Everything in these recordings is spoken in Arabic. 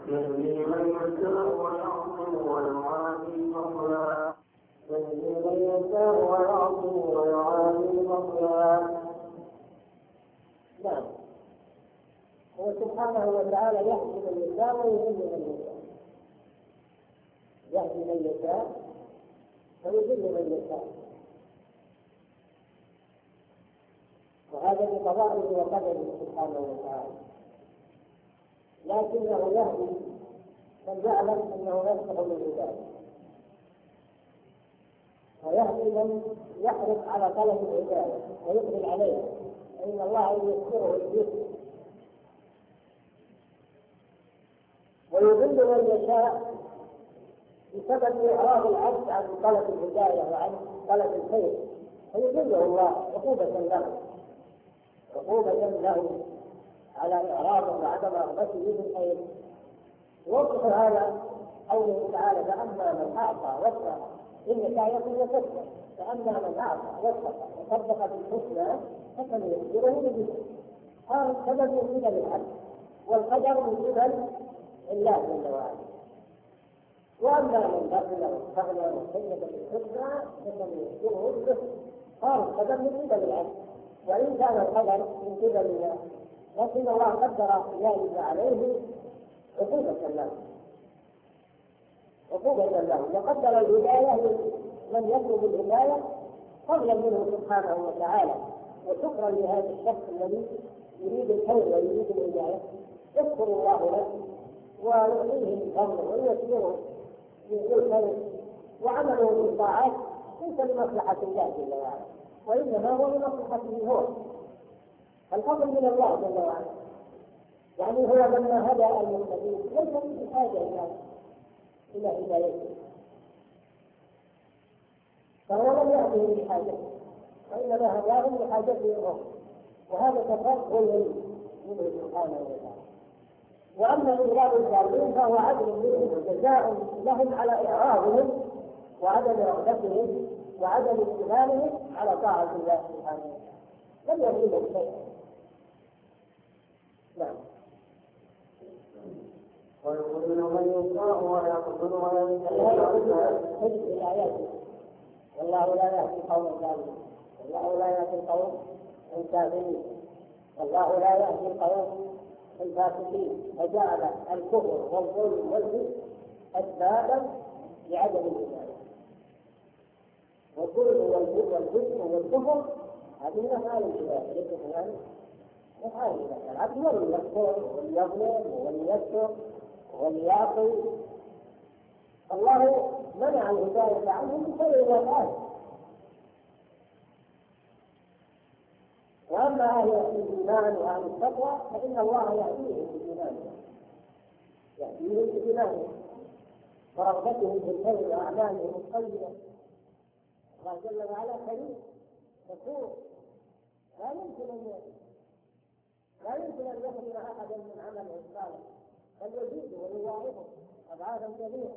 يهدي من يشاء ويعصي ويعادي فضلا يهدي من يشاء ويعصي ويعادي فضلا. نعم، هو سبحانه وتعالى يهدي من يشاء ويضل من يشاء، يهدي من يشاء ويضل من يشاء، وهذا بقضائه وقدره سبحانه وتعالى. لكنه يهدي من يعلم انه يصلح للعباده، ويهدي من يحرص على طلب العباده ويقبل عليه، فان الله ييسره اليسر. ويضل من يشاء بسبب إعراض العبد عن طلب الهداية وعن طلب الخير، فيضله الله عقوبة له على إعراضه وعدم رغبته بالخير. يوضح هذا قوله تعالى: فأما من أعطى واتقى، إنك يكون وتتقى، فأما من أعطى واتقى وصدق بالحسنى فسنيسره لليسر. هذا السبب من قبل العبد، والقدر من قبل الله جل وعلا. وأما من بخل واستغنى وكذب بالحسنى فسنيسره لليسر. هذا القدر من قبل العبد، وإن كان القدر من قبل الله، لكن الله قدر ذلك عليه عقوبة له، وقدر الهداية من يطلب الهداية فضلا منه سبحانه وتعالى، وشكرا لهذا الشخص الذي يريد الخير ويريد الهداية. يذكر الله له ويعطيه الفضل ويسره بالخير، وعمله بالطاعات ليس لمصلحة الله جل وعلا، وإنما هو لمصلحته هو. الفضل من الله جل وعلا، يعني هو لما هدى المهتدين ليس بحاجة إلى هدايته، فهو لم يأته بحاجته، وإنما هداهم بحاجته هم، وهذا تفضل منه سبحانه وتعالى. وأما إضلال الظالمين فهو عدل منهم وجزاء لهم على إعراضهم وعدم رغبتهم وعدم استقبالهم على طاعة الله سبحانه وتعالى، لم يضلهم شيئا. نعم. ويضل من يشاء ويقتل ويهدي الآيات. والله لا يهدي القوم الظالمين، والله لا يهدي القوم الكافرين، والله لا يهدي القوم الفاسقين، فجعل الكفر والظلم والفسق أسبابا لعدم الهداية. والظلم والفسق والكفر هذه أفعال الهداية، ليس كذلك؟ أفعال الهداية. العبد هو اللي يكفر وليظلم وليكفر وليعصي، الله منع الهداية عنهم بخير والآية. وأما أهل الإيمان وأهل التقوى فإن الله يهديهم بإيمانهم ورغبتهم في الخير وأعمالهم الطيبة. الله جل وعلا كريم غفور، لا يمكن أن يحرم أحدا من عمله الصالح، بل يزيده ويضاعفه أضعافا كثيرة.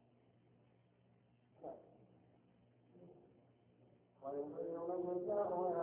ويضل من يشاء